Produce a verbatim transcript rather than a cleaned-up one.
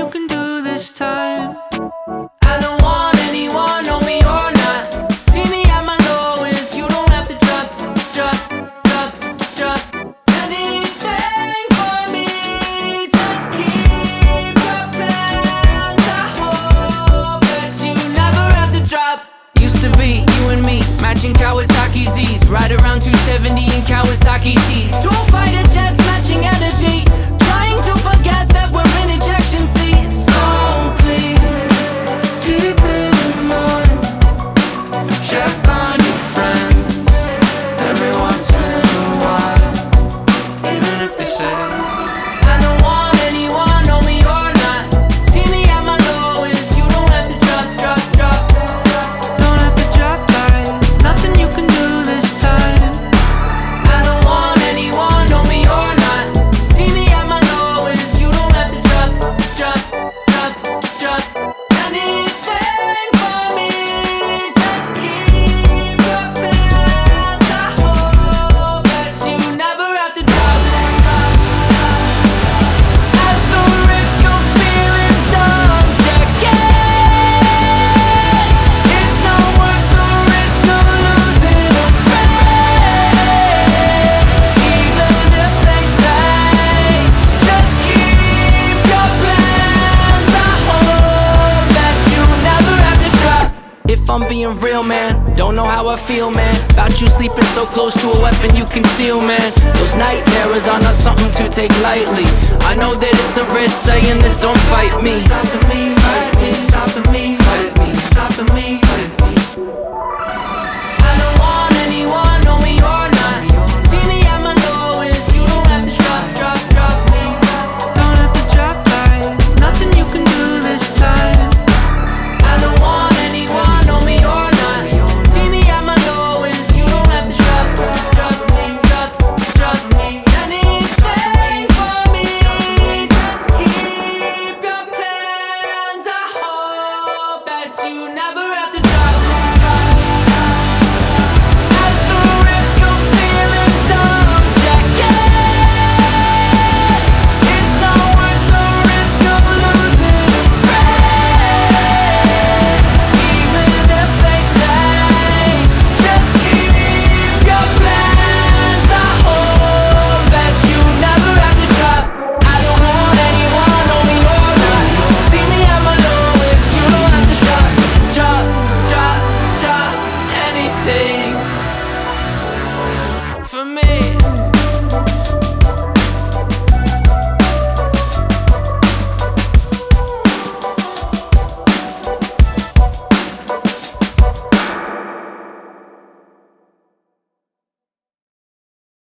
you can do this time. I don't want anyone, know me or not. See me at my lowest, you don't have to drop, drop, drop, drop anything for me. Just keep your plans. I hope that you never have to drop. Used to be you and me, matching Kawasaki Z's, right around two seventy in Kawasaki T's. Dual fighter jets, matching energy. Trying to forget that we're in ejection seats. So please keep it in mind. Check on your friends every once in a while, even if they say I don't want anyone, know me or not. See me at my lowest, you don't have to drop, drop, drop. Don't have to drop by, nothing you can do this time. I don't want anyone, know me or not. See me at my lowest, you don't have to drop, drop, drop, drop anything for me. Just keep your plans. I hope that you never have to drop. At the risk of feeling dumb, check it. It's not worth the risk of losing a friend. Even if they say, just keep your plans. I hope that you never have to drop. If I'm being real, man, don't know how I feel, man, about you sleeping so close to a weapon you conceal, man. Those night terrors are not something to take lightly. I know that it's a risk saying this, don't fight me. Stopping me, fight me, stopping me, fight me, stopping me, fight me. I don't want anyone, know me or not. See me at my lowest, you don't have to drop, drop, drop me. Don't have to drop by, nothing you can do this time. I don't want anyone, know me or not. See me at my lowest, you don't have to drop, drop me, drop, drop me anything for me. Just keep your plans. I hope that you never have to drop. At the risk of feeling dumb, check it. It's not worth the risk of losing a friend. Even if they say, just keep your plans. I hope that you never have to drop. I don't want anyone, know me or not. See me at my lowest, you don't have to drop, drop, drop, drop anything.